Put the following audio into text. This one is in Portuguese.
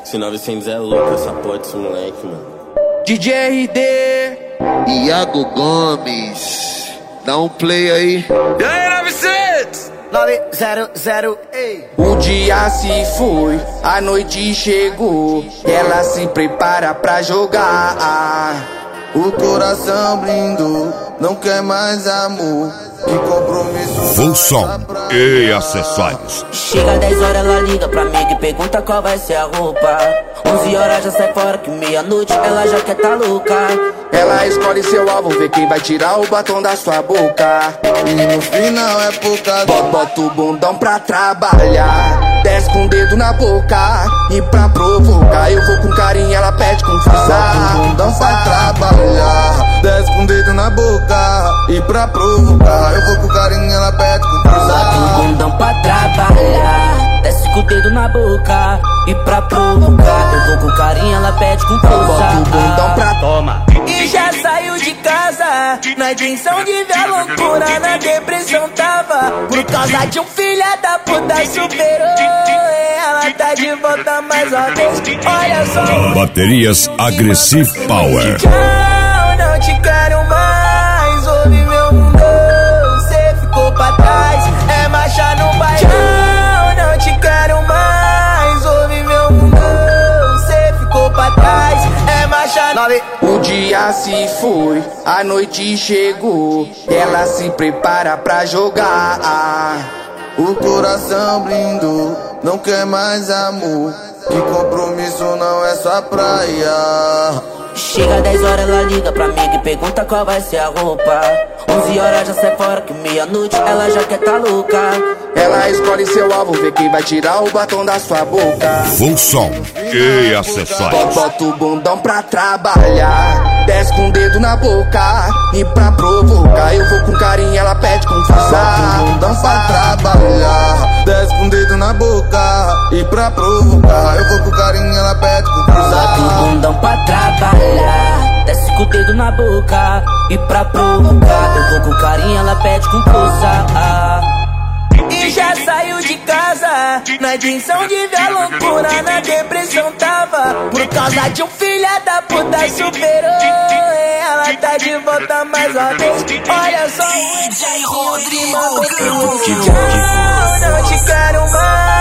Esse 900 é louco, essa porra desse moleque, mano. DJ RD, Iago Gomes, dá um play aí. E aí, 900? 900, ei. O dia se foi, a noite chegou. Ela se prepara pra jogar. O coração blindou, não quer mais amor. Que compromisso. Função e acessórios. Chega 10 horas, ela liga pra mim e pergunta qual vai ser a roupa. 11 horas já sai fora, que meia-noite ela já quer tá louca. Ela escolhe seu alvo, vê quem vai tirar o batom da sua boca. E no final é pouca. Bota o bundão pra trabalhar, desce com o dedo na boca. E pra provocar, eu vou com carinho, ela pede com força. Bota o bundão pra trabalhar, desce com o dedo na boca. E pra provocar, eu vou com carinho, ela pede com Bota o força. bundão pra trabalhar, desce com o dedo na boca. E pra provocar, eu vou com carinho, ela pede com força. Bota o bundão pra Toma! E já saiu de casa, na intenção de ver a loucura, na depressão tava. Por causa de um filho da puta superou. Ela tá de volta mais uma vez, olha só. Baterias Aggressive Power. Tchau, não te quero mais, ouve meu mundo, cê ficou pra trás, é marcha no baile. Tchau, não te quero mais, ouve meu mundo, cê ficou pra trás, é marcha no baile. O dia se foi, a noite chegou. Ela se prepara pra jogar. O coração blindou, não quer mais amor. Que compromisso não é sua praia. Chega 10 horas, ela liga pra mim e pergunta qual vai ser a roupa. 11 horas já sai fora, que meia-noite ela já quer tá louca. Ela escolhe seu alvo, vê quem vai tirar o batom da sua boca. Função e acessórios. Bota o bundão pra trabalhar, desce com o dedo na boca. E pra provocar, eu vou com carinho, ela pede com força. Bota o bundão pra trabalhar, desce com o dedo na boca. E pra provocar, eu vou com carinho, ela pede com Bota o força. bundão pra trabalhar, desce com o dedo na boca. E pra provocar, eu vou com carinho, ela pede com força. E já saiu de casa, na intenção de ver a loucura, na depressão tava. Por causa de um filho da puta superou. Ela tá de volta mais uma vez, olha só. DJ Rodrigo, tchau, não te quero mais.